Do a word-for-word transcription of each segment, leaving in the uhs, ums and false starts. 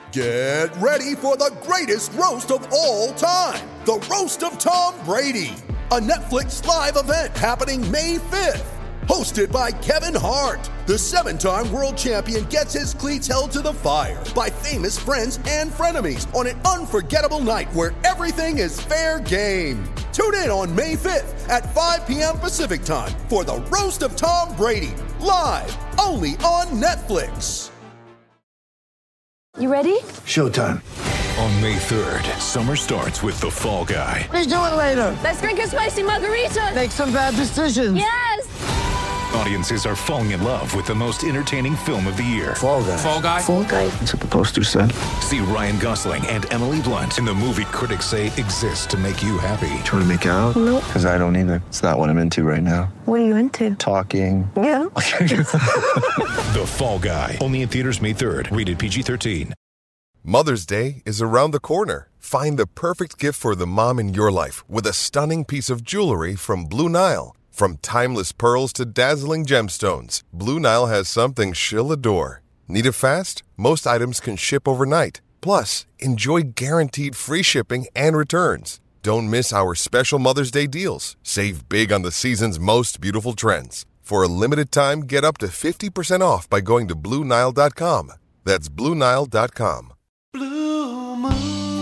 Get ready for the greatest roast of all time, the Roast of Tom Brady, a Netflix live event happening May fifth. Hosted by Kevin Hart, the seven-time world champion gets his cleats held to the fire by famous friends and frenemies on an unforgettable night where everything is fair game. Tune in on May fifth at five p.m. Pacific time for the Roast of Tom Brady, live only on Netflix. You ready? Showtime. On May third, summer starts with The Fall Guy. Let's do it later. Let's drink a spicy margarita. Make some bad decisions. Yes! Audiences are falling in love with the most entertaining film of the year. Fall Guy. Fall Guy. Fall Guy. That's what the poster said. See Ryan Gosling and Emily Blunt in the movie critics say exists to make you happy. Trying to make it out? Nope. Because I don't either. It's not what I'm into right now. What are you into? Talking. Yeah. The Fall Guy. Only in theaters May third. Rated P G thirteen. Mother's Day is around the corner. Find the perfect gift for the mom in your life with a stunning piece of jewelry from Blue Nile. From timeless pearls to dazzling gemstones, Blue Nile has something she'll adore. Need it fast? Most items can ship overnight. Plus, enjoy guaranteed free shipping and returns. Don't miss our special Mother's Day deals. Save big on the season's most beautiful trends. For a limited time, get up to fifty percent off by going to Blue Nile dot com. That's Blue Nile dot com. Blue moon,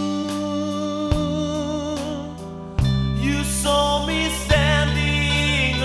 you saw me standing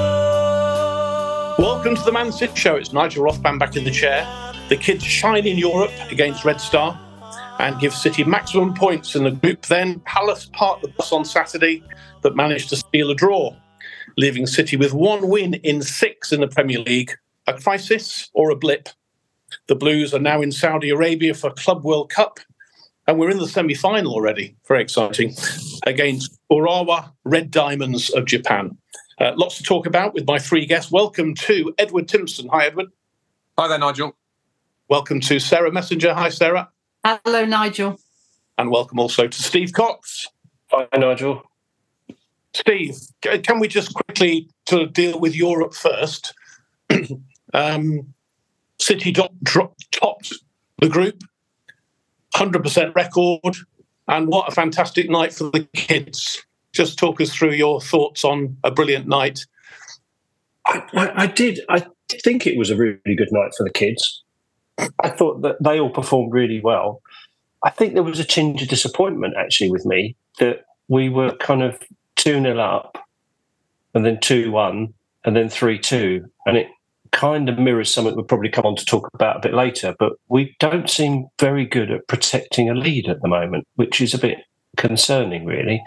alone. Welcome to the Man City Show. It's Nigel Rothband back in the chair. The kids shine in Europe against Red Star and give City maximum points in the group. Then Palace part the bus on Saturday but managed to steal a draw, leaving City with one win in six in the Premier League. A crisis or a blip? The Blues are now in Saudi Arabia for Club World Cup, and we're in the semi-final already. Very exciting. Against Urawa Red Diamonds of Japan. Uh, lots to talk about with my three guests. Welcome to Edward Timpson. Hi, Edward. Hi there, Nigel. Welcome to Sarah Messenger. Hi, Sarah. Hello, Nigel. And welcome also to Steve Cox. Hi, Nigel. Steve, can we just quickly sort of deal with Europe first? um, City top, drop, topped the group, one hundred percent record, and what a fantastic night for the kids. Just talk us through your thoughts on a brilliant night. I, I, I did. I did think it was a really good night for the kids. I thought that they all performed really well. I think there was a tinge of disappointment, actually, with me, that we were kind of two nil up and then two one and then three two, and it kind of mirrors something we'll probably come on to talk about a bit later, but we don't seem very good at protecting a lead at the moment, which is a bit concerning, really.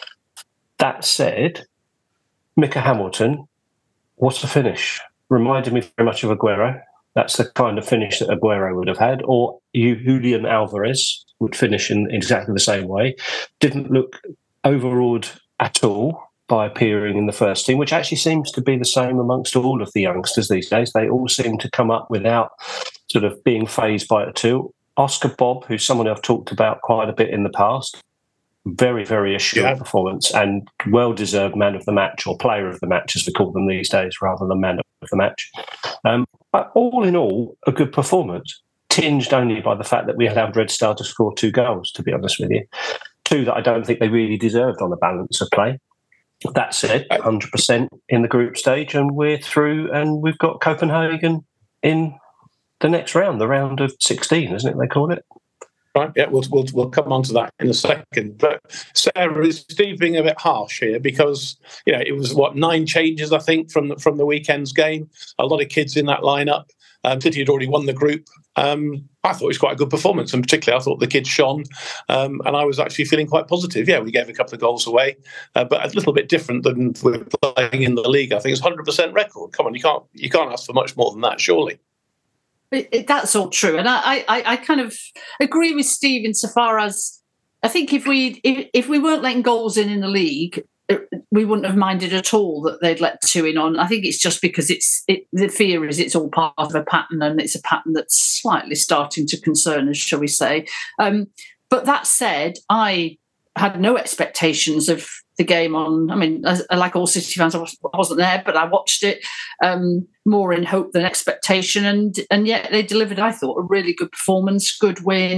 That said, Mika Hamilton, what a finish. Reminded me very much of Aguero. That's the kind of finish that Aguero would have had, or Julian Alvarez would finish in exactly the same way. Didn't look overawed at all by appearing in the first team, which actually seems to be the same amongst all of the youngsters these days. They all seem to come up without sort of being fazed by it too. Oscar Bob, who's someone I've talked about quite a bit in the past, very, very assured yeah. performance and well-deserved man of the match, or player of the match, as we call them these days, rather than man of the match. Um, but all in all, a good performance, tinged only by the fact that we allowed Red Star to score two goals, to be honest with you. Two that I don't think they really deserved on the balance of play. That said, one hundred percent in the group stage, and we're through, and we've got Copenhagen in the next round, the round of sixteen, isn't it, they call it? Right, yeah, we'll, we'll, we'll come on to that in a second. But Sarah, is Steve being a bit harsh here? Because, you know, it was, what, nine changes, I think, from the, from the weekend's game. A lot of kids in that lineup. Um, City had already won the group. Um, I thought it was quite a good performance, and particularly I thought the kids shone, um, and I was actually feeling quite positive. Yeah, we gave a couple of goals away, uh, but a little bit different than we're playing in the league. I think it's one hundred percent record. Come on, you can't you can't ask for much more than that, surely. It, it, that's all true, and I, I, I kind of agree with Steve insofar as I think if we if, if we weren't letting goals in in the league, it, we wouldn't have minded at all that they'd let two in on. I think it's just because it's it, the fear is it's all part of a pattern, and it's a pattern that's slightly starting to concern us, shall we say. Um, but that said, I had no expectations of the game on. I mean, as, like all City fans, I wasn't there, but I watched it um, more in hope than expectation, and and yet they delivered, I thought, a really good performance, good win,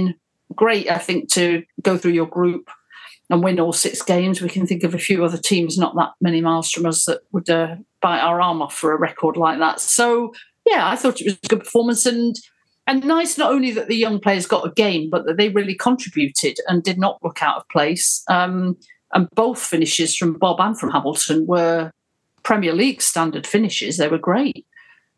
great, I think, to go through your group and win all six games. We can think of a few other teams not that many miles from us that would uh, bite our arm off for a record like that. So, yeah, I thought it was a good performance, and and nice not only that the young players got a game, but that they really contributed and did not look out of place. Um, and both finishes from Bob and from Hamilton were Premier League standard finishes. They were great.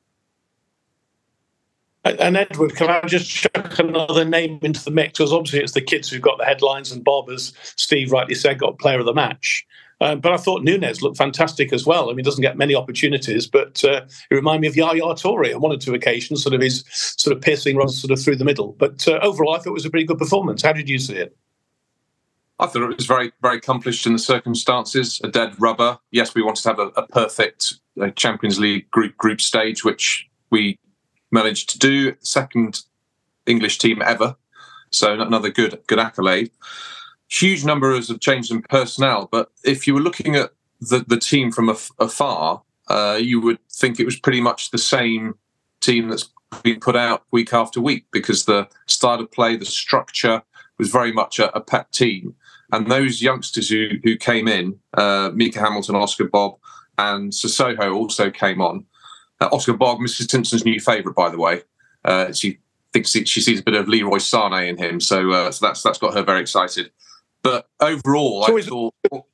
And Edward, can I just chuck another name into the mix? Because obviously it's the kids who've got the headlines, and Bob, as Steve rightly said, got player of the match. Uh, but I thought Nunes looked fantastic as well. I mean, he doesn't get many opportunities, but uh, it reminded me of Yaya Toure on one or two occasions, sort of his sort of piercing runs sort of through the middle. But uh, overall, I thought it was a pretty good performance. How did you see it? I thought it was very, very accomplished in the circumstances. A dead rubber. Yes, we wanted to have a, a perfect uh, Champions League group group stage, which we managed to do. Second English team ever. So another good good accolade. Huge numbers of changes in personnel, but if you were looking at the, the team from af- afar, uh, you would think it was pretty much the same team that's been put out week after week, because the style of play, the structure was very much a, a pet team. And those youngsters who who came in, uh, Mika Hamilton, Oscar Bob, and Sissoko also came on. Uh, Oscar Bob, Missus Timpson's new favourite, by the way. Uh, she thinks she sees a bit of Leroy Sané in him, so uh, so that's that's got her very excited. But overall, I thought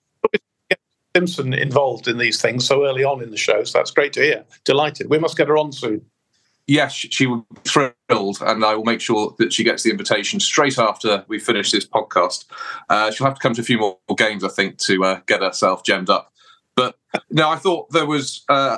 Simpson involved in these things so early on in the show, so that's great to hear. Delighted. We must get her on soon. Yes, she will be thrilled, and I will make sure that she gets the invitation straight after we finish this podcast. Uh, she'll have to come to a few more games, I think, to uh, get herself gemmed up. But no, I thought there was uh,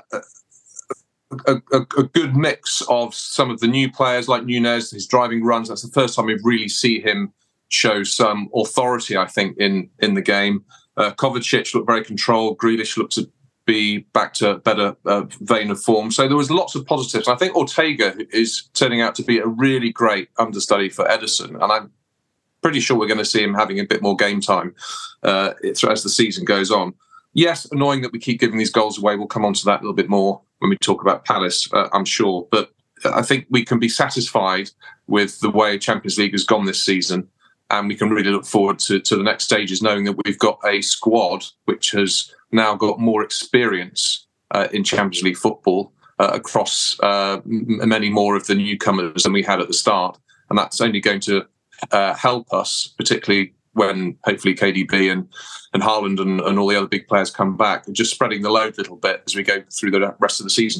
a, a, a good mix of some of the new players like Nunes, his driving runs. That's the first time we really see him show some authority, I think, in, in the game. Uh, Kovacic looked very controlled. Grealish looked to be back to a better uh, vein of form. So there was lots of positives. I think Ortega is turning out to be a really great understudy for Ederson, and I'm pretty sure we're going to see him having a bit more game time uh, as the season goes on. Yes, annoying that we keep giving these goals away. We'll come on to that a little bit more when we talk about Palace, uh, I'm sure. But I think we can be satisfied with the way Champions League has gone this season, and we can really look forward to, to the next stages, knowing that we've got a squad which has now got more experience uh, in Champions League football uh, across uh, m- many more of the newcomers than we had at the start. And that's only going to uh, help us, particularly when hopefully K D B and, and Haaland and, and all the other big players come back, just spreading the load a little bit as we go through the rest of the season.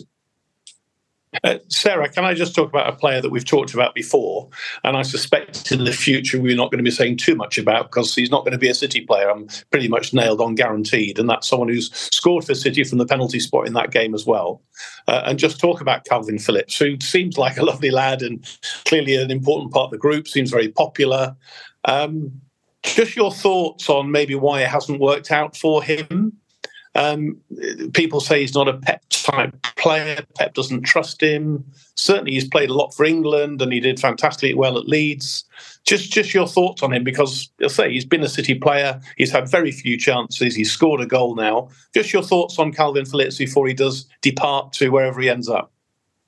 Uh, Sarah, can I just talk about a player that we've talked about before, and I suspect in the future we're not going to be saying too much about, because he's not going to be a City player. I'm pretty much nailed on guaranteed, and that's someone who's scored for City from the penalty spot in that game as well. Uh, and just talk about Calvin Phillips, who seems like a lovely lad and clearly an important part of the group, seems very popular. Um, just your thoughts on maybe why it hasn't worked out for him. Um, people say he's not a Pep type player. Pep doesn't trust him. Certainly he's played a lot for England and he did fantastically well at Leeds. Just just your thoughts on him, because I'll say he's been a City player. He's had very few chances. He's scored a goal now. Just your thoughts on Calvin Phillips before he does depart to wherever he ends up.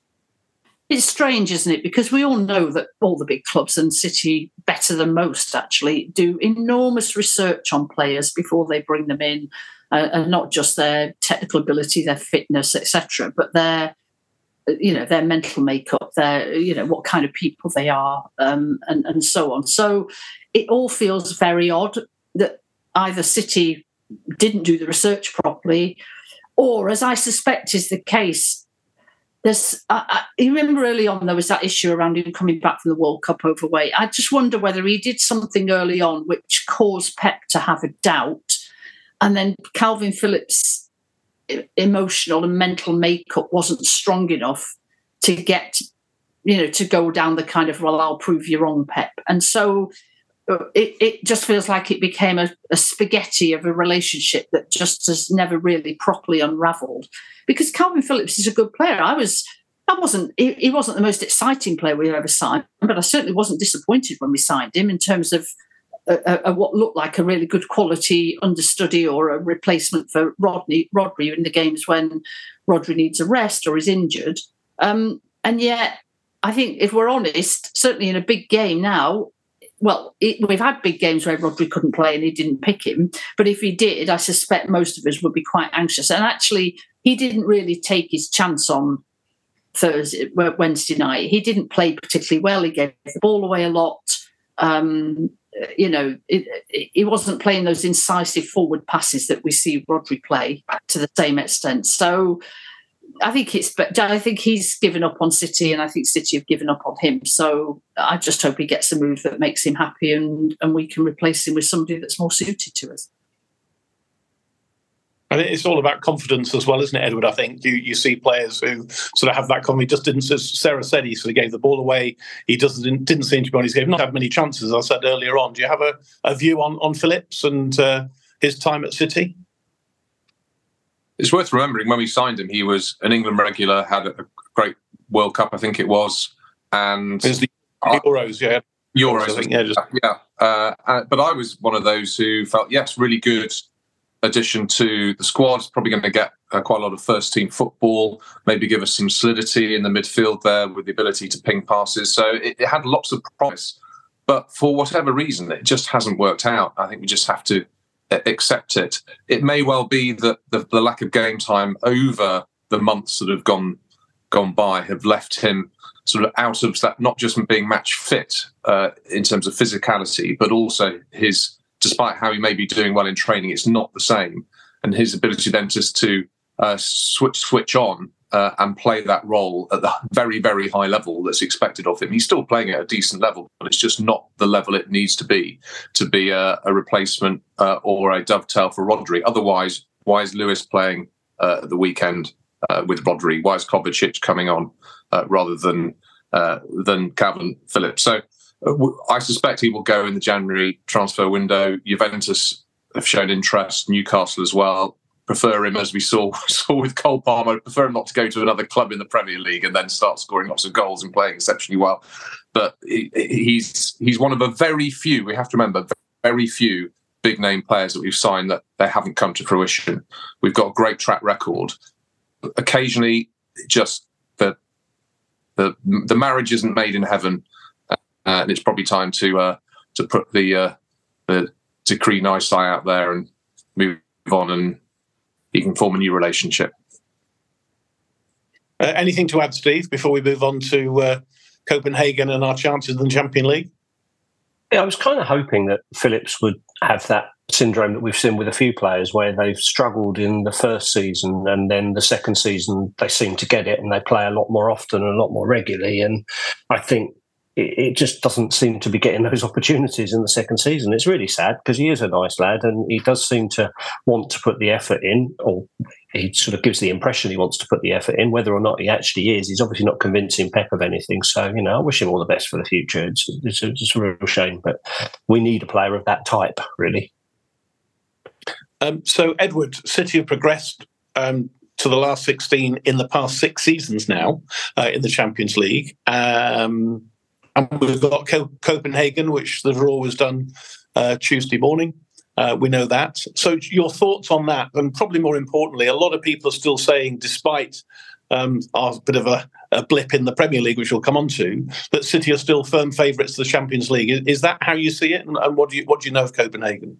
It's strange, isn't it? Because we all know that all the big clubs, and City better than most actually, do enormous research on players before they bring them in. Uh, and not just their technical ability, their fitness, et cetera, but their, you know, their mental makeup, their, you know, what kind of people they are, um, and and so on. So it all feels very odd that either City didn't do the research properly, or, as I suspect is the case, there's. I, I, you remember early on there was that issue around him coming back from the World Cup overweight. I just wonder whether he did something early on which caused Pep to have a doubt. And then Calvin Phillips' emotional and mental makeup wasn't strong enough to get, you know, to go down the kind of, well, I'll prove you wrong, Pep. And so it, it just feels like it became a, a spaghetti of a relationship that just has never really properly unravelled. Because Calvin Phillips is a good player. I was, I wasn't, he, he wasn't the most exciting player we ever signed, but I certainly wasn't disappointed when we signed him in terms of A, a, what looked like a really good quality understudy or a replacement for Rodney, Rodri in the games when Rodri needs a rest or is injured. Um, and yet, I think if we're honest, certainly in a big game now, well, it, we've had big games where Rodri couldn't play and he didn't pick him. But if he did, I suspect most of us would be quite anxious. And actually, he didn't really take his chance on Thursday, Wednesday night. He didn't play particularly well. He gave the ball away a lot. Um, you know, it, it, he wasn't playing those incisive forward passes that we see Rodri play to the same extent. So I think it's, but I think he's given up on City, and I think City have given up on him. So I just hope he gets a move that makes him happy, and, and we can replace him with somebody that's more suited to us. And it's all about confidence as well, isn't it, Edward? I think you, you see players who sort of have that confidence. He just didn't, as Sarah said, he sort of gave the ball away. He just didn't, didn't seem to be on his game. Not had many chances, as I said earlier on. Do you have a, a view on, on Phillips and uh, his time at City? It's worth remembering when we signed him, he was an England regular, had a great World Cup, I think it was. And it was the Euros, yeah. Euros, I think, yeah. Just... yeah. Uh, uh, but I was one of those who felt, yes, really good addition to the squad. Probably going to get uh, quite a lot of first team football, maybe give us some solidity in the midfield there with the ability to ping passes. So it, it had lots of promise. But for whatever reason, it just hasn't worked out. I think we just have to accept it. It may well be that the, the lack of game time over the months that have gone gone by have left him sort of out of that, not just being match fit uh, in terms of physicality, but also his, despite how he may be doing well in training, it's not the same. And his ability then just to uh, switch switch on uh, and play that role at the very, very high level that's expected of him. He's still playing at a decent level, but it's just not the level it needs to be to be a, a replacement uh, or a dovetail for Rodri. Otherwise, why is Lewis playing uh, at the weekend uh, with Rodri? Why is Kovacic coming on uh, rather than uh, than Calvin Phillips? So uh, I suspect he will go in the January transfer window. Juventus have shown interest, Newcastle as well. Prefer him, as we saw saw with Cole Palmer. Prefer him not to go to another club in the Premier League and then start scoring lots of goals and playing exceptionally well. But he, he's he's one of a very few. We have to remember very few big name players that we've signed that they haven't come to fruition. We've got a great track record. Occasionally, just the the the marriage isn't made in heaven, uh, and it's probably time to uh, to put the uh, the decree nisi out there and move on, and you can form a new relationship. Uh, anything to add, Steve, before we move on to uh, Copenhagen and our chances in the Champions League? Yeah, I was kind of hoping that Phillips would have that syndrome that we've seen with a few players where they've struggled in the first season and then the second season they seem to get it and they play a lot more often and a lot more regularly. And I think it just doesn't seem to be getting those opportunities in the second season. It's really sad because he is a nice lad and he does seem to want to put the effort in, or he sort of gives the impression he wants to put the effort in. Whether or not he actually is, he's obviously not convincing Pep of anything. So, you know, I wish him all the best for the future. It's, it's, a, it's a real shame, but we need a player of that type, really. Um, so, Edward, City have progressed um, to the last sixteen in the past six seasons now uh, in the Champions League. Um And we've got Co- Copenhagen, which the draw was done uh, Tuesday morning. Uh, we know that. So your thoughts on that? And probably more importantly, a lot of people are still saying, despite um, our bit of a, a blip in the Premier League, which we'll come on to, that City are still firm favourites of the Champions League. Is, is that how you see it? And, and what do you what do you know of Copenhagen?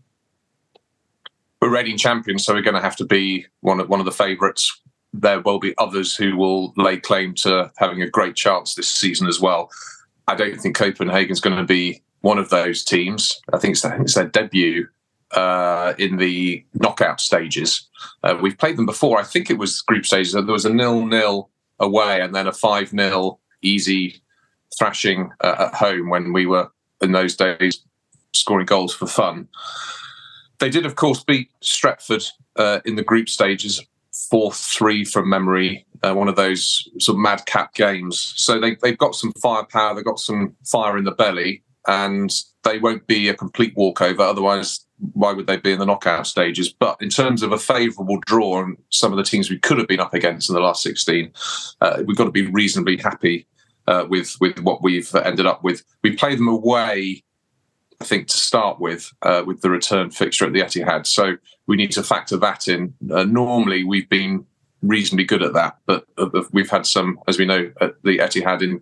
We're reigning champions, so we're going to have to be one of, one of the favourites. There will be others who will lay claim to having a great chance this season as well. I don't think Copenhagen's going to be one of those teams. I think it's, I think it's their debut uh, in the knockout stages. Uh, we've played them before. I think it was group stages. There was a nil-nil away and then a five-nil easy thrashing uh, at home when we were, in those days, scoring goals for fun. They did, of course, beat Stretford uh, in the group stages, four three from memory, uh, one of those sort of madcap games. So they, they've got some firepower, they've got some fire in the belly, and they won't be a complete walkover. Otherwise, why would they be in the knockout stages? But in terms of a favourable draw and some of the teams we could have been up against in the last sixteen, uh, we've got to be reasonably happy uh, with, with what we've ended up with. We played them away, I think, to start with, uh, with the return fixture at the Etihad. So we need to factor that in. Uh, normally, we've been reasonably good at that, but uh, we've had some, as we know, at the Etihad in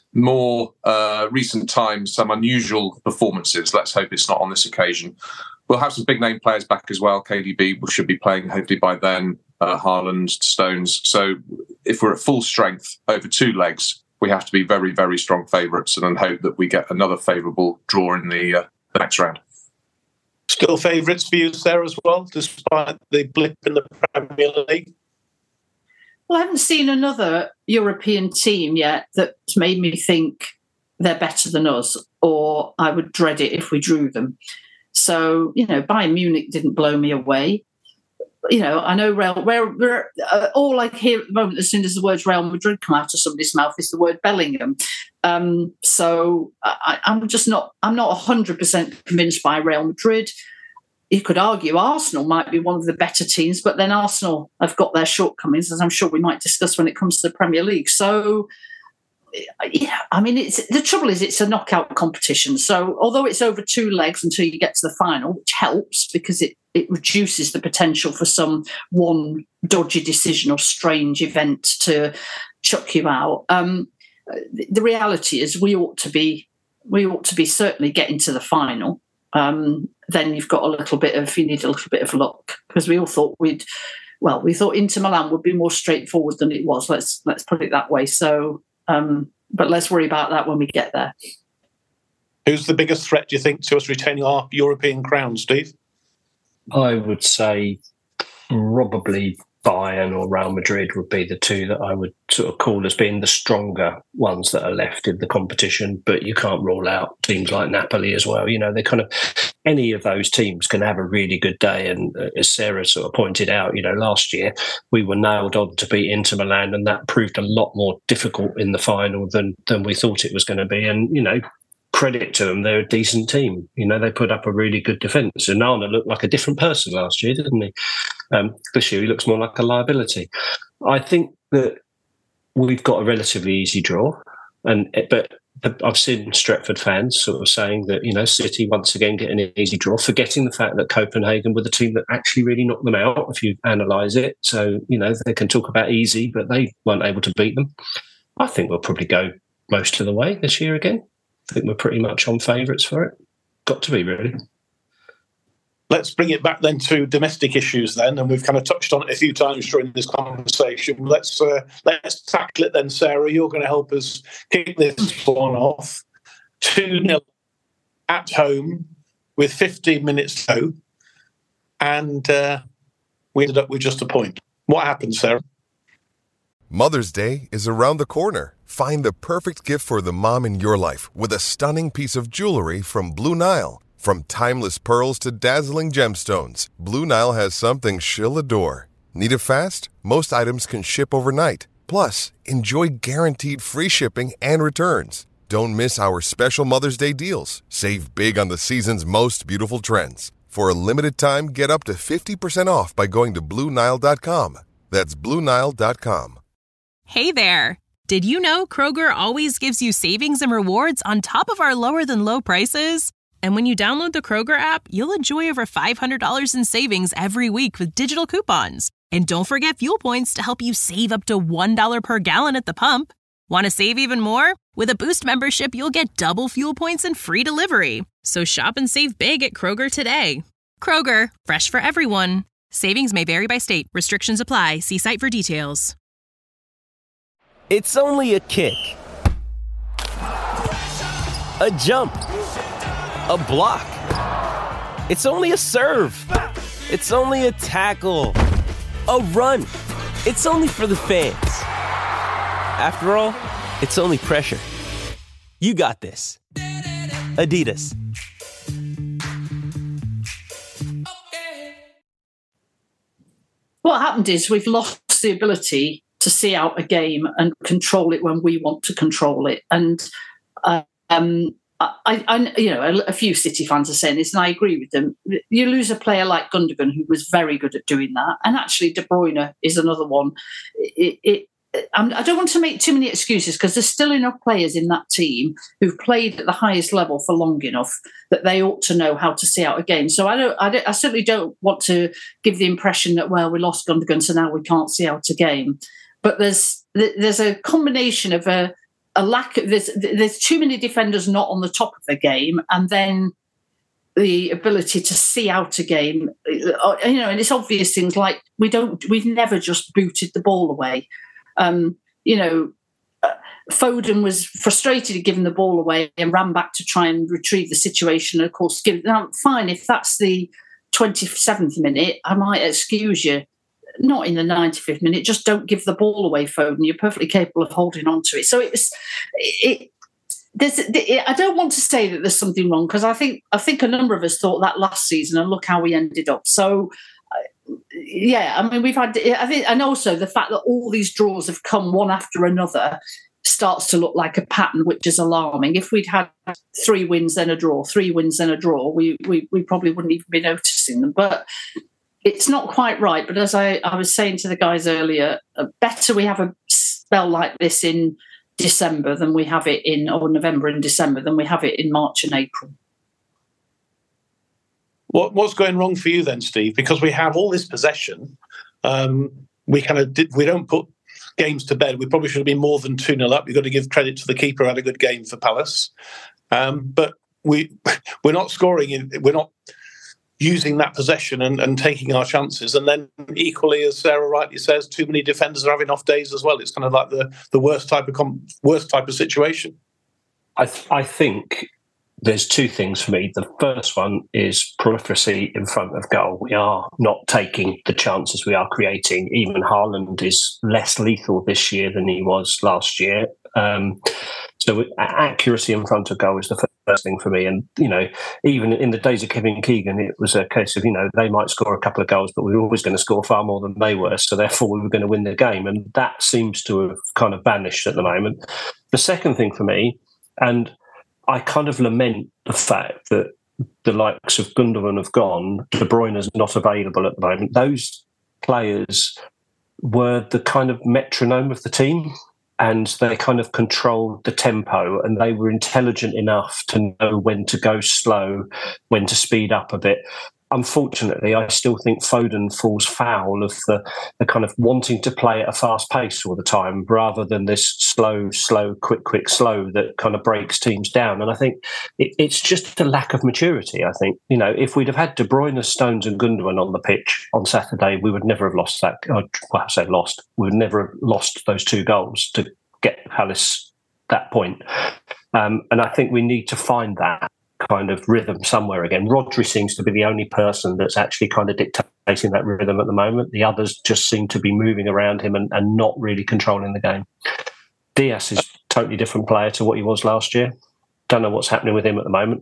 more uh, recent times, some unusual performances. Let's hope it's not on this occasion. We'll have some big name players back as well. K D B should be playing hopefully by then. Uh, Haaland, Stones. So if we're at full strength over two legs, we have to be very, very strong favourites and then hope that we get another favourable draw in the, uh, the next round. Still favourites for you, Sarah, as well, despite the blip in the Premier League? Well, I haven't seen another European team yet that's made me think they're better than us, or I would dread it if we drew them. So, you know, Bayern Munich didn't blow me away. You know, I know Real, where, where uh, all I hear at the moment, as soon as the words Real Madrid come out of somebody's mouth, is the word Bellingham. Um, so I, I'm just not, I'm not one hundred percent convinced by Real Madrid. You could argue Arsenal might be one of the better teams, but then Arsenal have got their shortcomings, as I'm sure we might discuss when it comes to the Premier League. So, yeah, I mean, it's the trouble is it's a knockout competition. So although it's over two legs until you get to the final, which helps because it, it reduces the potential for some one dodgy decision or strange event to chuck you out. Um, the reality is we ought to be we ought to be certainly getting to the final. Um, then you've got a little bit of you need a little bit of luck because we all thought we'd well we thought Inter Milan would be more straightforward than it was. Let's let's put it that way. So. Um, but let's worry about that when we get there. Who's the biggest threat, do you think, to us retaining our European crown, Steve? I would say probably Bayern or Real Madrid would be the two that I would sort of call as being the stronger ones that are left in the competition. But you can't rule out teams like Napoli as well. You know, they kind of any of those teams can have a really good day. And uh, as Sarah sort of pointed out, you know, last year we were nailed on to beat Inter Milan, and that proved a lot more difficult in the final than than we thought it was going to be. And you know, credit to them, they're a decent team. You know, they put up a really good defence. And Nana looked like a different person last year, didn't he? Um, this year he looks more like a liability. I think that we've got a relatively easy draw, and but I've seen Stretford fans sort of saying that, you know, City once again get an easy draw, forgetting the fact that Copenhagen were the team that actually really knocked them out, if you analyse it. So, you know, they can talk about easy, but they weren't able to beat them. I think we'll probably go most of the way this year again. I think we're pretty much on favourites for it. Got to be, really. Let's bring it back then to domestic issues then, and we've kind of touched on it a few times during this conversation. Let's uh, let's tackle it then, Sarah. You're going to help us kick this one off. two nil at home with fifteen minutes to go, and uh, we ended up with just a point. What happened, Sarah? Mother's Day is around the corner. Find the perfect gift for the mom in your life with a stunning piece of jewelry from Blue Nile. From timeless pearls to dazzling gemstones, Blue Nile has something she'll adore. Need it fast? Most items can ship overnight. Plus, enjoy guaranteed free shipping and returns. Don't miss our special Mother's Day deals. Save big on the season's most beautiful trends. For a limited time, get up to fifty percent off by going to Blue Nile dot com. That's Blue Nile dot com. Hey there. Did you know Kroger always gives you savings and rewards on top of our lower than low prices? And when you download the Kroger app, you'll enjoy over five hundred dollars in savings every week with digital coupons. And don't forget fuel points to help you save up to one dollar per gallon at the pump. Want to save even more? With a Boost membership, you'll get double fuel points and free delivery. So shop and save big at Kroger today. Kroger, fresh for everyone. Savings may vary by state. Restrictions apply. See site for details. It's only a kick, a jump, a block. It's only a serve. It's only a tackle, a run. It's only for the fans. After all, it's only pressure. You got this. Adidas. What happened is we've lost the ability to see out a game and control it when we want to control it. And uh, um, I, I, you know, a, a few City fans are saying this, and I agree with them. You lose a player like Gundogan, who was very good at doing that, and actually De Bruyne is another one. It, it, I don't want to make too many excuses because there's still enough players in that team who've played at the highest level for long enough that they ought to know how to see out a game. So I don't, I, don't, I certainly don't want to give the impression that, well, we lost Gundogan, so now we can't see out a game. But there's there's a combination of a a lack of there's there's too many defenders not on the top of the game, and then the ability to see out a game. You know, and it's obvious things like we don't we've never just booted the ball away. Um, you know, uh, Foden was frustrated at giving the ball away and ran back to try and retrieve the situation. And of course, give now fine if that's the twenty-seventh minute, I might excuse you. Not in the ninety-fifth minute. Just don't give the ball away, Foden. You're perfectly capable of holding on to it. So it was. It, there's. It, I don't want to say that there's something wrong because I think I think a number of us thought that last season, and look how we ended up. So. Yeah, I mean, we've had, I think, and also the fact that all these draws have come one after another starts to look like a pattern, which is alarming. If we'd had three wins, then a draw, three wins, then a draw, we we, we probably wouldn't even be noticing them. But it's not quite right. But as I, I was saying to the guys earlier, better we have a spell like this in December than we have it in, or November and December than we have it in March and April. What, what's going wrong for you then, Steve? Because we have all this possession, um, we kind of did, we don't put games to bed. We probably should have been more than two nil up. You've got to give credit to the keeper who had a good game for Palace, um, but we we're not scoring. In, we're not using that possession and, and taking our chances. And then equally, as Sarah rightly says, too many defenders are having off days as well. It's kind of like the the worst type of com- worst type of situation. I th- I think. There's two things for me. The first one is prolifercy in front of goal. We are not taking the chances we are creating. Even Haaland is less lethal this year than he was last year. Um, so accuracy in front of goal is the first thing for me. And, you know, even in the days of Kevin Keegan, it was a case of, you know, they might score a couple of goals, but we were always going to score far more than they were. So therefore we were going to win the game. And that seems to have kind of vanished at the moment. The second thing for me, and I kind of lament the fact that the likes of Gundogan have gone, De Bruyne is not available at the moment. Those players were the kind of metronome of the team, and they kind of controlled the tempo, and they were intelligent enough to know when to go slow, when to speed up a bit. Unfortunately, I still think Foden falls foul of the, the kind of wanting to play at a fast pace all the time rather than this slow, slow, quick, quick, slow that kind of breaks teams down. And I think it, it's just a lack of maturity, I think. You know, if we'd have had De Bruyne, Stones and Gundogan on the pitch on Saturday, we would never have lost that. Well, I say lost. We would never have lost those two goals to get Palace that point. Um, and I think we need to find that kind of rhythm somewhere again. Rodri seems to be the only person that's actually kind of dictating that rhythm at the moment. The others just seem to be moving around him and, and not really controlling the game. Diaz is a totally different player to what he was last year. Don't know what's happening with him at the moment.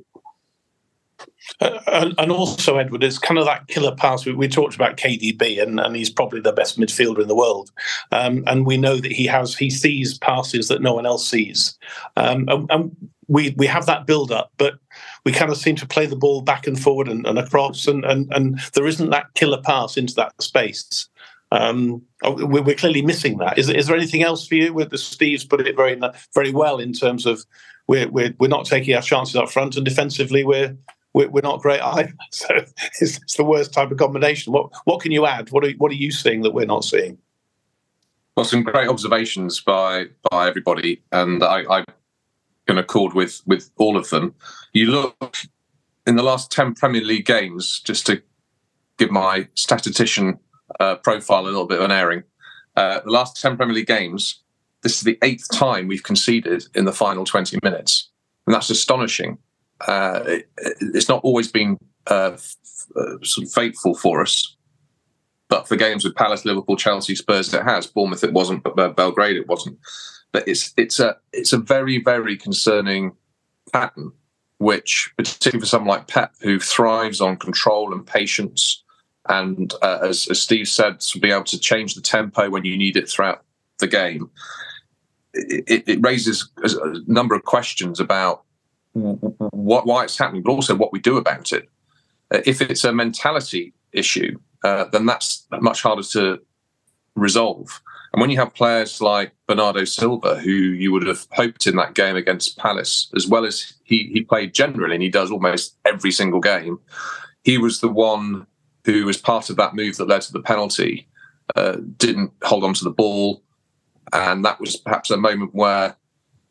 Uh, and, and also, Edward, it's kind of that killer pass. We, we talked about K D B, and, and he's probably the best midfielder in the world. Um, and we know that he has he sees passes that no one else sees. Um, and, and we we have that build up, but we kind of seem to play the ball back and forward and, and across, and, and and there isn't that killer pass into that space. Um, we're, we're clearly missing that. Is, is there anything else for you? With the Steve's put it very very well in terms of we're we're we're not taking our chances up front, and defensively we're we're not great either. So it's, it's the worst type of combination. What what can you add? What are what are you seeing that we're not seeing? Well, some great observations by by everybody, and I, I can accord with with all of them. You look in the last ten Premier League games, just to give my statistician uh, profile a little bit of an airing. Uh, the last ten Premier League games, this is the eighth time we've conceded in the final twenty minutes, and that's astonishing. Uh, it, it's not always been uh, f- uh, sort of fateful for us, but for games with Palace, Liverpool, Chelsea, Spurs, it has. Bournemouth, it wasn't, but Belgrade, it wasn't. But it's it's a it's a very very concerning pattern, which particularly for someone like Pep, who thrives on control and patience, and uh, as, as Steve said, to be able to change the tempo when you need it throughout the game. It, it raises a number of questions about what, why it's happening, but also what we do about it. Uh, if it's a mentality issue, uh, then that's much harder to resolve. And when you have players like Bernardo Silva, who you would have hoped in that game against Palace, as well as he, he played generally, and he does almost every single game, he was the one who was part of that move that led to the penalty, uh, didn't hold on to the ball. And that was perhaps a moment where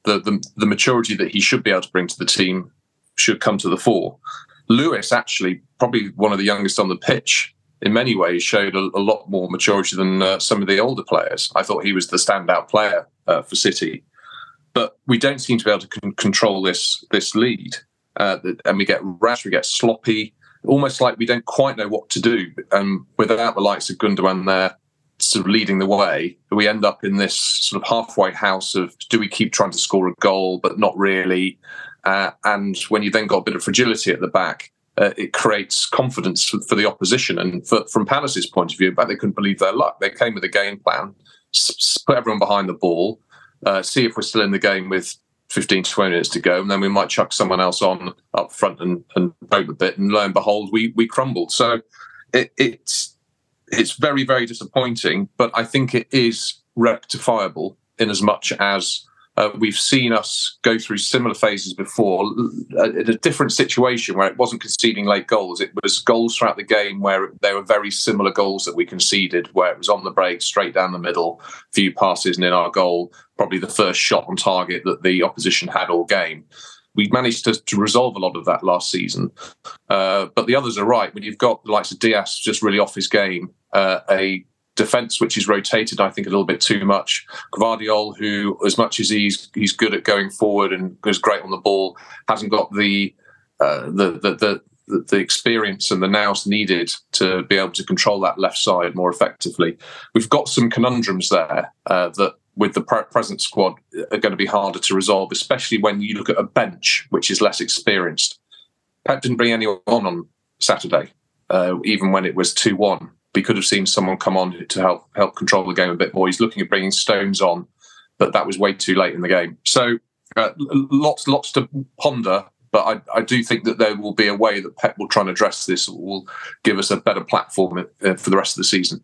the, the the maturity that he should be able to bring to the team should come to the fore. Lewis, actually, probably one of the youngest on the pitch, in many ways showed a, a lot more maturity than uh, some of the older players. I thought he was the standout player uh, for City. But we don't seem to be able to con- control this this lead. Uh, and we get rash, we get sloppy, almost like we don't quite know what to do. And without the likes of Gundogan there sort of leading the way, we end up in this sort of halfway house of, do we keep trying to score a goal, but not really? Uh, and when you then got a bit of fragility at the back, uh, it creates confidence for, for the opposition. And for, from Palace's point of view, in fact, they couldn't believe their luck. They came with a game plan, s- put everyone behind the ball, uh, see if we're still in the game with fifteen to twenty minutes to go, and then we might chuck someone else on up front and, and hope a bit. And lo and behold, we we crumbled. So it, it's it's very, very disappointing, but I think it is rectifiable in as much as uh, we've seen us go through similar phases before in a different situation where it wasn't conceding late goals. It was goals throughout the game where they were very similar goals that we conceded, where it was on the break, straight down the middle, few passes and in our goal, probably the first shot on target that the opposition had all game. We managed to, to resolve a lot of that last season. Uh, but the others are right. When you've got the likes of Diaz just really off his game, uh, a defence which is rotated, I think, a little bit too much. Gvardiol, who, as much as he's he's good at going forward and is great on the ball, hasn't got the uh, the, the the the experience and the nous needed to be able to control that left side more effectively. We've got some conundrums there uh, that, with the present squad, are going to be harder to resolve, especially when you look at a bench which is less experienced. Pep didn't bring anyone on on Saturday, uh, even when it was two one. We could have seen someone come on to help help control the game a bit more. He's looking at bringing Stones on, but that was way too late in the game. So uh, lots lots to ponder, but I, I do think that there will be a way that Pep will try and address this, will give us a better platform uh, for the rest of the season.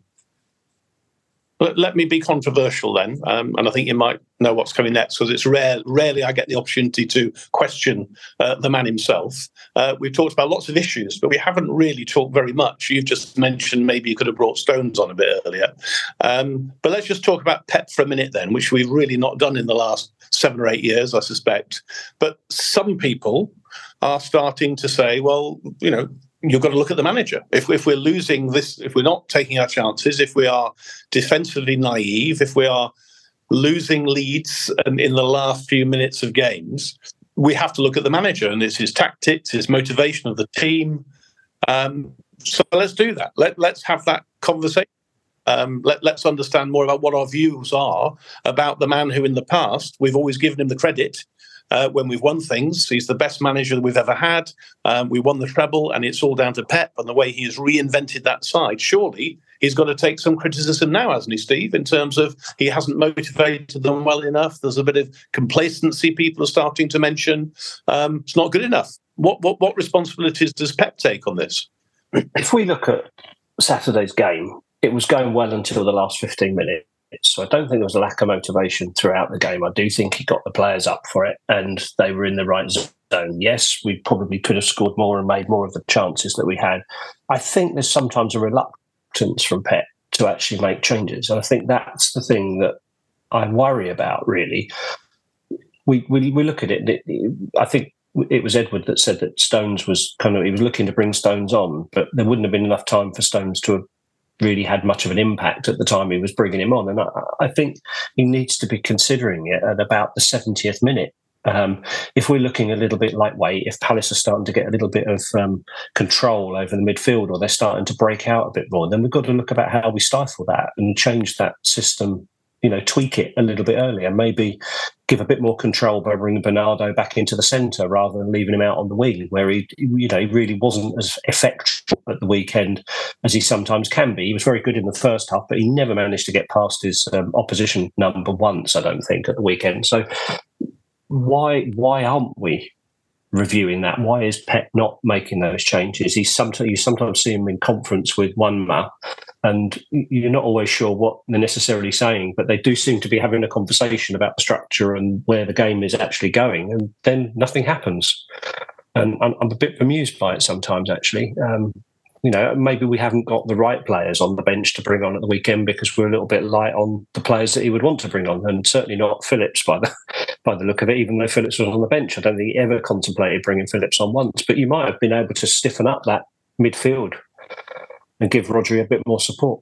Let me be controversial then, um, and I think you might know what's coming next, because it's rare. Rarely I get the opportunity to question uh, the man himself. Uh, we've talked about lots of issues, but we haven't really talked very much. You've just mentioned maybe you could have brought Stones on a bit earlier. Um, but let's just talk about Pep for a minute then, which we've really not done in the last seven or eight years, I suspect. But some people are starting to say, well, you know, you've got to look at the manager. If, if we're losing this, if we're not taking our chances, if we are defensively naive, if we are losing leads in, in the last few minutes of games, we have to look at the manager, and it's his tactics, his motivation of the team. Um, so let's do that. Let, let's have that conversation. Um, let, let's understand more about what our views are about the man who in the past, we've always given him the credit. Uh, when we've won things, he's the best manager that we've ever had. Um, we won the treble, and it's all down to Pep and the way he has reinvented that side. Surely he's got to take some criticism now, hasn't he, Steve, in terms of he hasn't motivated them well enough. There's a bit of complacency people are starting to mention. Um, it's not good enough. What, what, what responsibilities does Pep take on this? If we look at Saturday's game, it was going well until the last fifteen minutes. So I don't think there was a lack of motivation throughout the game. I do think he got the players up for it and they were in the right zone. Yes, we probably could have scored more and made more of the chances that we had. I think there's sometimes a reluctance from Pep to actually make changes. And I think that's the thing that I worry about, really. We we, we look at it, it, it, I think it was Edward that said that Stones was kind of, he was looking to bring Stones on, but there wouldn't have been enough time for Stones to have really had much of an impact at the time he was bringing him on. And I, I think he needs to be considering it at about the seventieth minute. Um, if we're looking a little bit lightweight, if Palace are starting to get a little bit of um, control over the midfield, or they're starting to break out a bit more, then we've got to look about how we stifle that and change that system, you know, tweak it a little bit earlier, maybe give a bit more control by bringing Bernardo back into the centre rather than leaving him out on the wing, where he, you know, he really wasn't as effective at the weekend as he sometimes can be. He was very good in the first half, but he never managed to get past his um, opposition number once, I don't think, at the weekend. So why why aren't we reviewing that? Why is Pep not making those changes? He's sometimes, you sometimes see him in conference with one man, and you're not always sure what they're necessarily saying, but they do seem to be having a conversation about the structure and where the game is actually going, and then nothing happens. And I'm, I'm a bit bemused by it sometimes, actually. Um, You know, maybe we haven't got the right players on the bench to bring on at the weekend because we're a little bit light on the players that he would want to bring on, and certainly not Phillips by the by the look of it. Even though Phillips was on the bench, I don't think he ever contemplated bringing Phillips on once. But you might have been able to stiffen up that midfield and give Rodri a bit more support.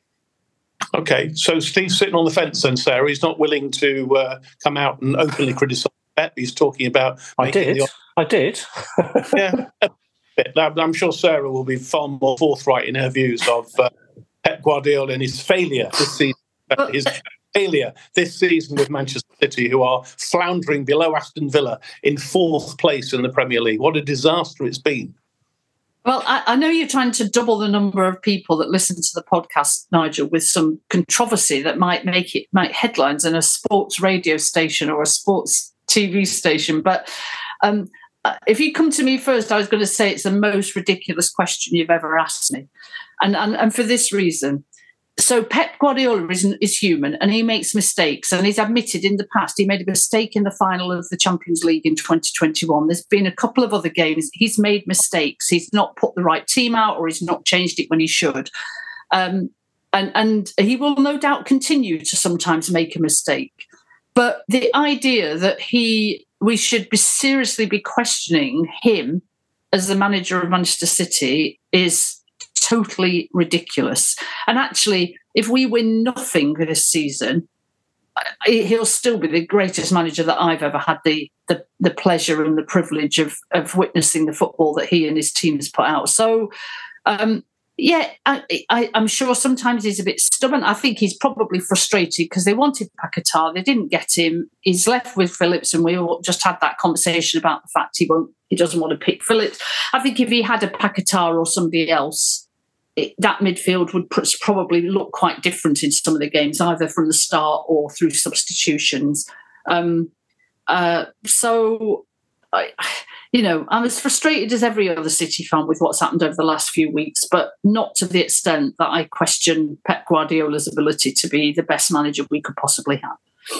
Okay, so Steve's sitting on the fence then, Sarah. He's not willing to uh, come out and openly criticise Pep. He's talking about... I did. The... I did. Yeah. I'm sure Sarah will be far more forthright in her views of uh, Pep Guardiola and his failure this season. His failure this season with Manchester City, who are floundering below Aston Villa in fourth place in the Premier League. What a disaster it's been. Well, I, I know you're trying to double the number of people that listen to the podcast, Nigel, with some controversy that might make it make headlines in a sports radio station or a sports T V station, but... Um, If you come to me first, I was going to say it's the most ridiculous question you've ever asked me. And and, and for this reason. So Pep Guardiola is, is human and he makes mistakes. And he's admitted in the past he made a mistake in the final of the Champions League in twenty twenty-one. There's been a couple of other games. He's made mistakes. He's not put the right team out or he's not changed it when he should. Um, and, and he will no doubt continue to sometimes make a mistake. But the idea that he... we should be seriously be questioning him as the manager of Manchester City is totally ridiculous. And actually, if we win nothing this season, he'll still be the greatest manager that I've ever had the the, the pleasure and the privilege of, of witnessing the football that he and his team has put out. So, um, yeah, I, I, I'm sure sometimes he's a bit stubborn. I think he's probably frustrated because they wanted Paquetá, they didn't get him. He's left with Phillips, and we all just had that conversation about the fact he won't, he doesn't want to pick Phillips. I think if he had a Paquetá or somebody else, it, that midfield would probably look quite different in some of the games, either from the start or through substitutions. Um, uh, so. I, you know, I'm as frustrated as every other City fan with what's happened over the last few weeks, but not to the extent that I question Pep Guardiola's ability to be the best manager we could possibly have.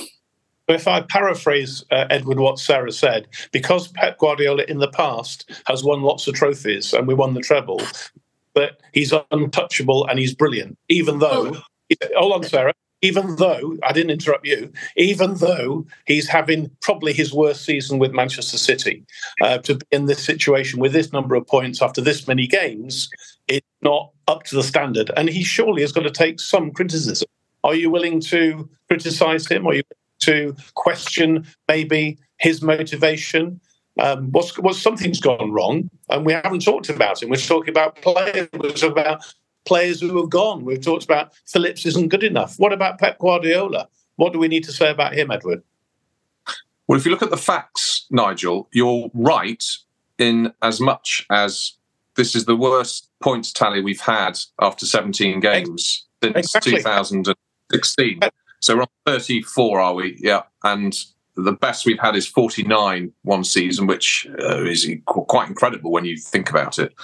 If I paraphrase, uh, Edward, what Sarah said, because Pep Guardiola in the past has won lots of trophies and we won the treble, but he's untouchable and he's brilliant, even though... Oh. Hold on, Sarah. Even though, I didn't interrupt you, even though he's having probably his worst season with Manchester City, uh, to be in this situation with this number of points after this many games, it's not up to the standard. And he surely is going to take some criticism. Are you willing to criticise him? Are you willing to question maybe his motivation? Um, what's, what's something's gone wrong, and we haven't talked about it. We're talking about players. We're talking about players who have gone. We've talked about Phillips isn't good enough. What about Pep Guardiola? What do we need to say about him, Edward? Well, if you look at the facts, Nigel, you're right in as much as this is the worst points tally we've had after seventeen games since exactly. two thousand sixteen. So we're on thirty-four, are we? Yeah. And the best we've had is forty-nine one season, which uh, is quite incredible when you think about it.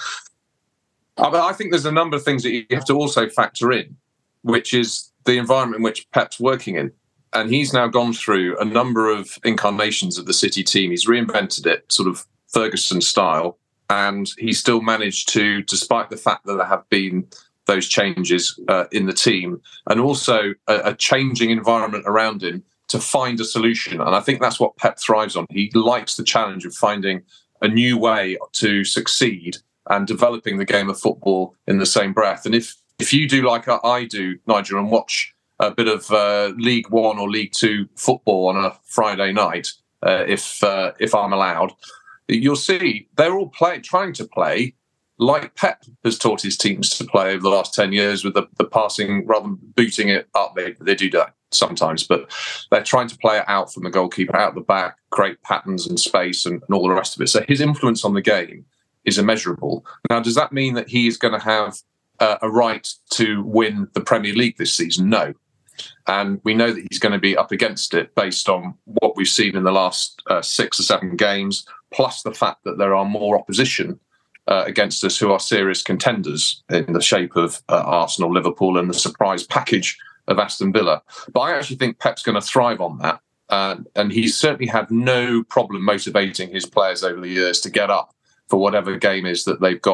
I think there's a number of things that you have to also factor in, which is the environment in which Pep's working in. And he's now gone through a number of incarnations of the City team. He's reinvented it, sort of Ferguson style. And he's still managed to, despite the fact that there have been those changes uh, in the team, and also a, a changing environment around him, to find a solution. And I think that's what Pep thrives on. He likes the challenge of finding a new way to succeed and developing the game of football in the same breath. And if if you do like I do, Nigel, and watch a bit of uh, League One or League Two football on a Friday night, uh, if uh, if I'm allowed, you'll see they're all play, trying to play like Pep has taught his teams to play over the last ten years with the, the passing rather than booting it up. They, they do that sometimes, but they're trying to play it out from the goalkeeper, out the back, create patterns and space and, and all the rest of it. So his influence on the game is immeasurable. Now, does that mean that he is going to have uh, a right to win the Premier League this season? No. And we know that he's going to be up against it based on what we've seen in the last uh, six or seven games, plus the fact that there are more opposition uh, against us who are serious contenders in the shape of uh, Arsenal, Liverpool, and the surprise package of Aston Villa. But I actually think Pep's going to thrive on that. Uh, and he's certainly had no problem motivating his players over the years to get up for whatever game is that they've got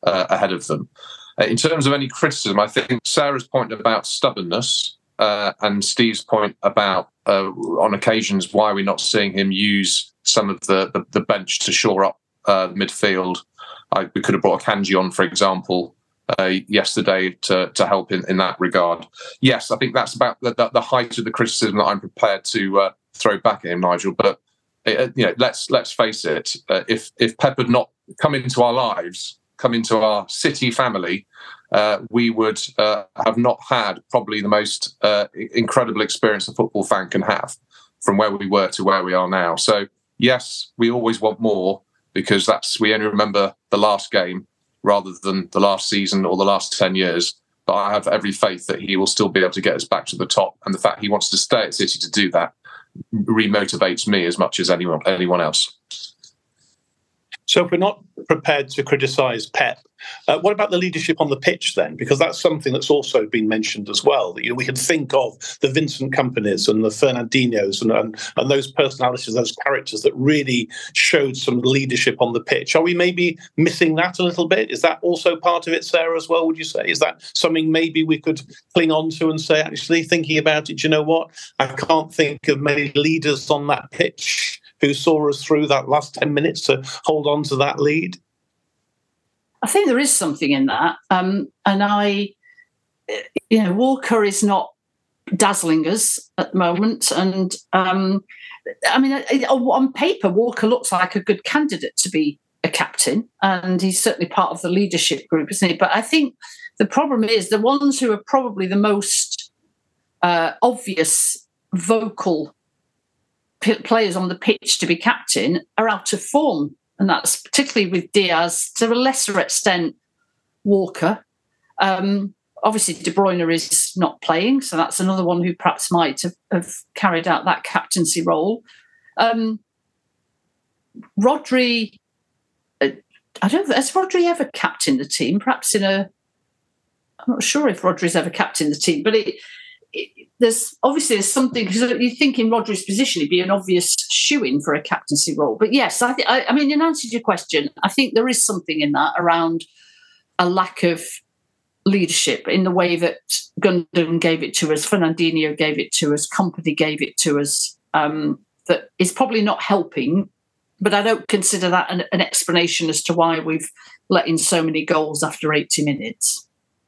uh, ahead of them. Uh, in terms of any criticism, I think Sarah's point about stubbornness uh, and Steve's point about, uh, on occasions, why we're not seeing him use some of the, the, the bench to shore up uh, midfield. I, we could have brought Akanji on, for example, uh, yesterday to, to help in, in that regard. Yes, I think that's about the, the, the height of the criticism that I'm prepared to uh, throw back at him, Nigel. But uh, you know, let's let's face it. Uh, if if Pep had not come into our lives, come into our City family, uh, we would uh, have not had probably the most uh, incredible experience a football fan can have, from where we were to where we are now. So yes, we always want more, because that's we only remember the last game rather than the last season or the last ten years. But I have every faith that he will still be able to get us back to the top. And the fact he wants to stay at City to do that remotivates me as much as anyone anyone else. So if we're not prepared to criticise Pep, uh, what about the leadership on the pitch then? Because that's something that's also been mentioned as well. That, you know, we can think of the Vincent Kompany's and the Fernandinhos and, and, and those personalities, those characters that really showed some leadership on the pitch. Are we maybe missing that a little bit? Is that also part of it, Sarah, as well, would you say? Is that something maybe we could cling on to and say, actually, thinking about it, you know what? I can't think of many leaders on that pitch who saw us through that last ten minutes to hold on to that lead? I think there is something in that. Um, and I, you know, Walker is not dazzling us at the moment. And um, I mean, on paper, Walker looks like a good candidate to be a captain. And he's certainly part of the leadership group, isn't he? But I think the problem is the ones who are probably the most uh, obvious vocal players on the pitch to be captain are out of form, and that's particularly with Diaz, to a lesser extent Walker. Um, obviously De Bruyne is not playing, so that's another one who perhaps might have, have carried out that captaincy role. Um, Rodri, uh, I don't know, has Rodri ever captained the team? Perhaps in a, I'm not sure if Rodri's ever captained the team, but it It, there's obviously there's something, because you think in Rodri's position he'd be an obvious shoe-in for a captaincy role. But yes, I, th- I, I mean, in answer to your question, I think there is something in that around a lack of leadership in the way that Gundogan gave it to us, Fernandinho gave it to us, Kompany gave it to us. Um, that is probably not helping, but I don't consider that an, an explanation as to why we've let in so many goals after eighty minutes.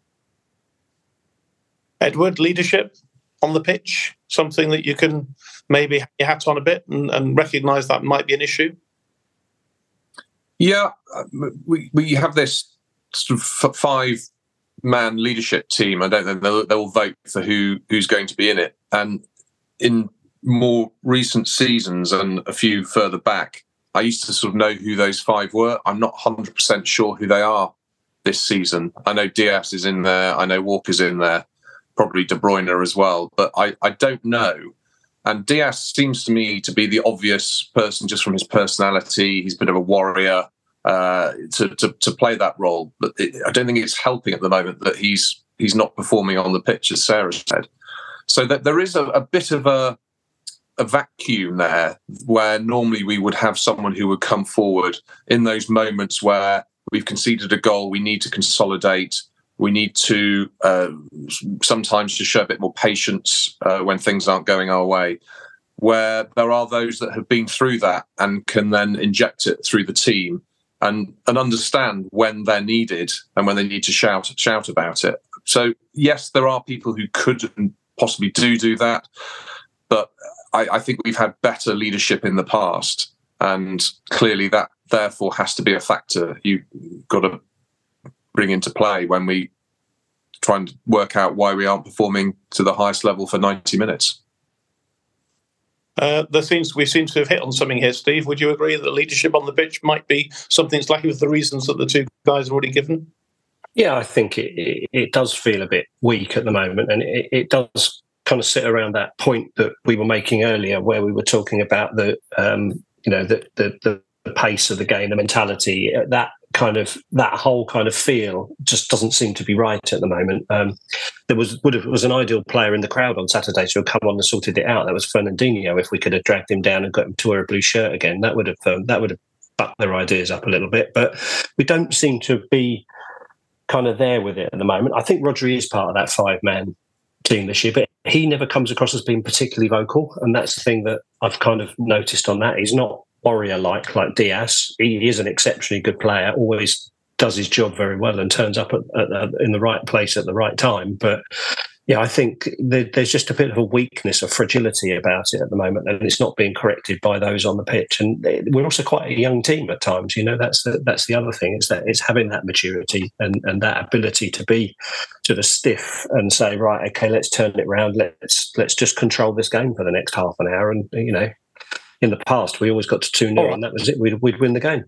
Edward, leadership on the pitch, something that you can maybe hang your hat on a bit and, and recognise that might be an issue? Yeah, we we have this sort of five-man leadership team. I don't know, they'll, they'll vote for who who's going to be in it. And in more recent seasons and a few further back, I used to sort of know who those five were. I'm not one hundred percent sure who they are this season. I know Diaz is in there. I know Walker's in there. Probably De Bruyne as well, but I, I don't know. And Diaz seems to me to be the obvious person just from his personality. He's a bit of a warrior uh, to, to to play that role. But it, I don't think it's helping at the moment that he's he's not performing on the pitch, as Sarah said. So that there is a, a bit of a, a vacuum there where normally we would have someone who would come forward in those moments where we've conceded a goal, we need to consolidate. We need to uh, sometimes just show a bit more patience uh, when things aren't going our way, where there are those that have been through that and can then inject it through the team and, and understand when they're needed and when they need to shout shout about it. So, yes, there are people who could and possibly do do that, but I, I think we've had better leadership in the past, and clearly that therefore has to be a factor you've got to bring into play when we try and work out why we aren't performing to the highest level for ninety minutes. Uh, there seems we seem to have hit on something here, Steve. Would you agree that leadership on the pitch might be something that's lacking with the reasons that the two guys have already given? Yeah, I think it, it, it does feel a bit weak at the moment, and it, it does kind of sit around that point that we were making earlier, where we were talking about the um, you know the, the the pace of the game, the mentality, that kind of that whole kind of feel just doesn't seem to be right at the moment. Um, there was would have was an ideal player in the crowd on Saturday to have come on and sorted it out. That was Fernandinho. If we could have dragged him down and got him to wear a blue shirt again, that would have um, that would have bucked their ideas up a little bit. But we don't seem to be kind of there with it at the moment. I think Rodri is part of that five-man team this year, but he never comes across as being particularly vocal, and that's the thing that I've kind of noticed on that. He's not warrior-like like Diaz. He is an exceptionally good player, always does his job very well and turns up at, at, in the right place at the right time. But yeah, I think there, there's just a bit of a weakness, a fragility about it at the moment, and it's not being corrected by those on the pitch. And we're also quite a young team at times. You know, that's the, that's the other thing, is that it's having that maturity and, and that ability to be sort of stiff and say, right, okay, let's turn it around. Let's let's just control this game for the next half an hour. And you know, in the past, we always got to two nil, and that was it. We'd, we'd win the game.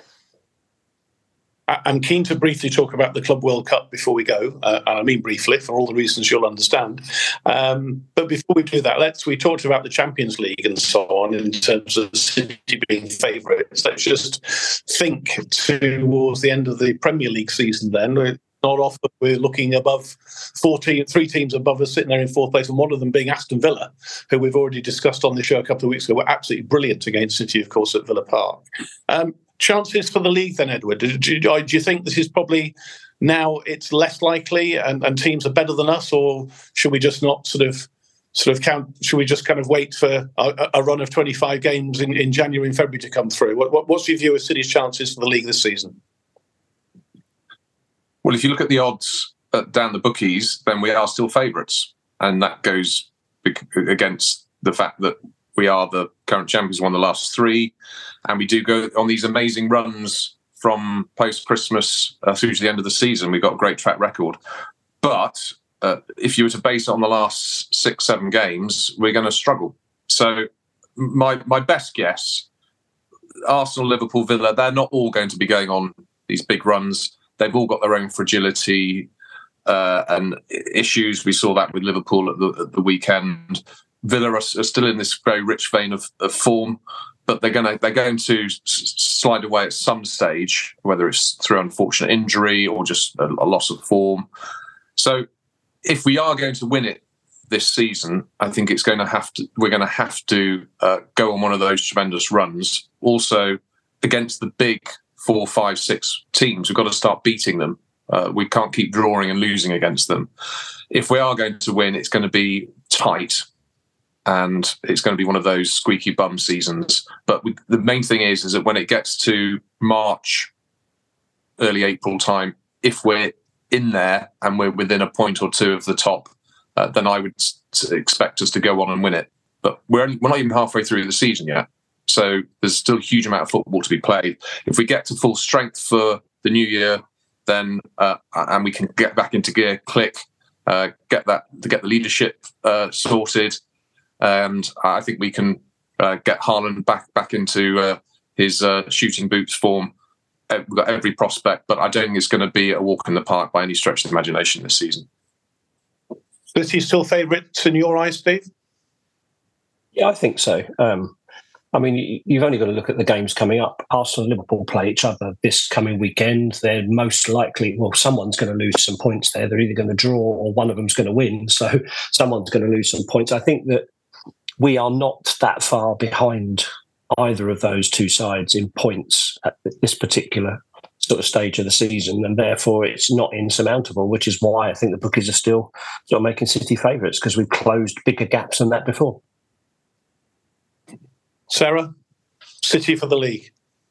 I'm keen to briefly talk about the Club World Cup before we go, uh, and I mean briefly for all the reasons you'll understand. Um, but before we do that, let's we talked about the Champions League and so on in terms of City being favourites. Let's just think towards the end of the Premier League season. Then we're not often we're looking above fourteen, three teams above us sitting there in fourth place, and one of them being Aston Villa, who we've already discussed on the show a couple of weeks ago. Were absolutely brilliant against City, of course, at Villa Park. Um, Chances for the league then, Edward? Do you, do you think this is probably now it's less likely and, and teams are better than us, or should we just not sort of sort of count? Should we just kind of wait for a, a run of twenty-five games in, in January and February to come through? What, what, what's your view of City's chances for the league this season? Well, if you look at the odds uh, down the bookies, then we are still favourites, and that goes against the fact that we are the current champions, won the last three, and we do go on these amazing runs from post-Christmas uh, through to the end of the season. We've got a great track record. But uh, if you were to base it on the last six, seven games, we're going to struggle. So my my best guess, Arsenal, Liverpool, Villa, they're not all going to be going on these big runs. They've all got their own fragility uh, and issues. We saw that with Liverpool at the, at the weekend. Villa are, are still in this very rich vein of, of form, but they're going to they're going to s- slide away at some stage, whether it's through unfortunate injury or just a, a loss of form. So, if we are going to win it this season, I think it's going to have to we're going to have to uh, go on one of those tremendous runs. Also, against the big four, five, six teams, we've got to start beating them. Uh, we can't keep drawing and losing against them. If we are going to win, it's going to be tight. And it's going to be one of those squeaky bum seasons. But we, the main thing is, is that when it gets to March, early April time, if we're in there and we're within a point or two of the top, uh, then I would s- expect us to go on and win it. But we're only, we're not even halfway through the season yet. So there's still a huge amount of football to be played. If we get to full strength for the new year, then uh, and we can get back into gear, click, uh, get that to get the leadership uh, sorted. And I think we can uh, get Haaland back back into uh, his uh, shooting boots form. We've got every prospect, but I don't think it's going to be a walk in the park by any stretch of the imagination this season. Is he still favourites in your eyes, Steve? Yeah, I think so. Um, I mean, you've only got to look at the games coming up. Arsenal and Liverpool play each other this coming weekend. They're most likely, well, someone's going to lose some points there. They're either going to draw or one of them's going to win. So someone's going to lose some points. I think that we are not that far behind either of those two sides in points at this particular sort of stage of the season, and therefore it's not insurmountable, which is why I think the bookies are still sort of making City favourites, because we've closed bigger gaps than that before. Sarah, City for the league.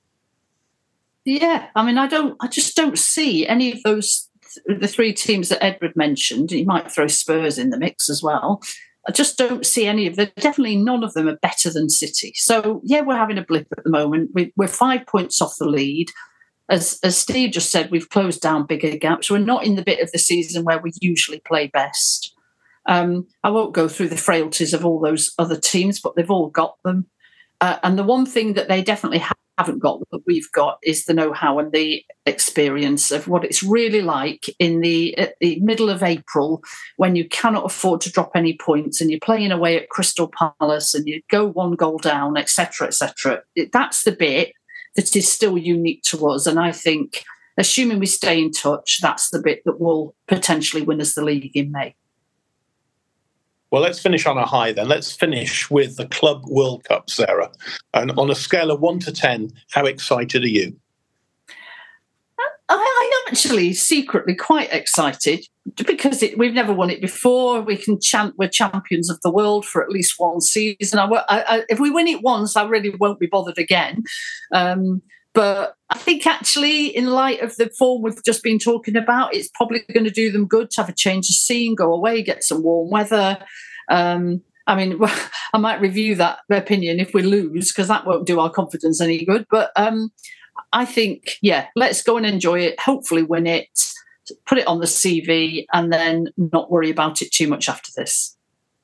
Yeah, I mean, I don't, I just don't see any of those, the three teams that Edward mentioned. You might throw Spurs in the mix as well. I just don't see any of them. Definitely none of them are better than City. So, yeah, we're having a blip at the moment. We, we're five points off the lead. As, as Steve just said, we've closed down bigger gaps. We're not in the bit of the season where we usually play best. Um, I won't go through the frailties of all those other teams, but they've all got them. Uh, and the one thing that they definitely ha- haven't got that we've got is the know-how and the experience of what it's really like in the, at the middle of April when you cannot afford to drop any points and you're playing away at Crystal Palace and you go one goal down, et cetera, et cetera. That's the bit that is still unique to us. And I think, assuming we stay in touch, that's the bit that will potentially win us the league in May. Well, let's finish on a high then. Let's finish with the Club World Cup, Sarah. And on a scale of one to ten, how excited are you? I, I am actually secretly quite excited because it, we've never won it before. We can chant we're champions of the world for at least one season. I, I, I, if we win it once, I really won't be bothered again. Um, but I think actually, in light of the form we've just been talking about, it's probably going to do them good to have a change of scene, go away, get some warm weather. Um, I mean, I might review that opinion if we lose, because that won't do our confidence any good. But um, I think, yeah, let's go and enjoy it, hopefully win it, put it on the C V, and then not worry about it too much after this.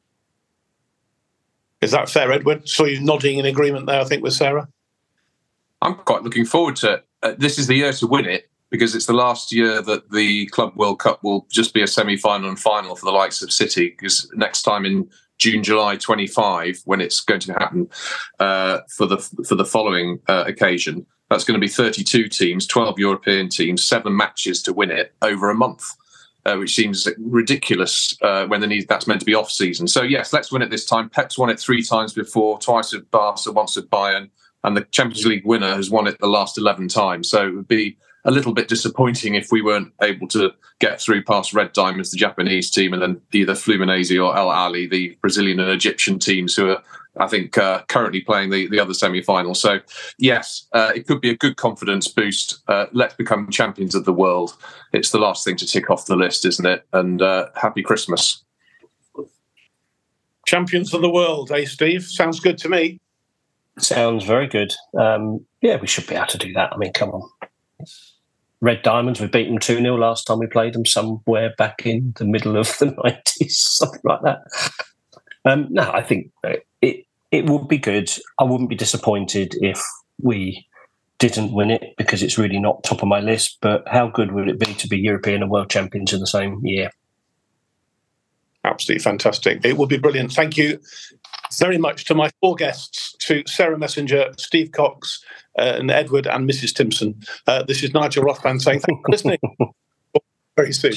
Is that fair, Edward? Saw you nodding in agreement there, I think, with Sarah. I'm quite looking forward to it. Uh, this is the year to win it, because it's the last year that the Club World Cup will just be a semi-final and final for the likes of City, because next time in June, July twenty-five, when it's going to happen uh, for the for the following uh, occasion, that's going to be thirty-two teams, twelve European teams, seven matches to win it over a month, uh, which seems ridiculous uh, when the need, that's meant to be off-season. So, yes, let's win it this time. Pep's won it three times before, twice with Barca, once with Bayern, and the Champions League winner has won it the last eleven times. So it would be a little bit disappointing if we weren't able to get through past Red Diamonds, the Japanese team, and then either Fluminense or Al Ahly, the Brazilian and Egyptian teams who are, I think, uh, currently playing the, the other semi-final. So, yes, uh, it could be a good confidence boost. Uh, let's become champions of the world. It's the last thing to tick off the list, isn't it? And uh, happy Christmas. Champions of the world, eh, Steve? Sounds good to me. Sounds very good. Um, yeah, we should be able to do that. I mean, come on. Red Diamonds, we beat them two nil last time we played them, somewhere back in the middle of the nineties, something like that. Um, no, I think it it would be good. I wouldn't be disappointed if we didn't win it, because it's really not top of my list. But how good would it be to be European and world champions in the same year? Absolutely fantastic. It would be brilliant. Thank you very much to my four guests, to Sarah Messenger, Steve Cox, uh, and Edward and Missus Timpson. Uh, this is Nigel Rothman saying thank you for listening. Very soon.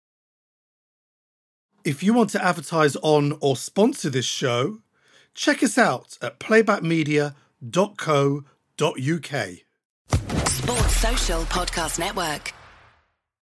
If you want to advertise on or sponsor this show, check us out at playback media dot co dot uk. Sports Social Podcast Network.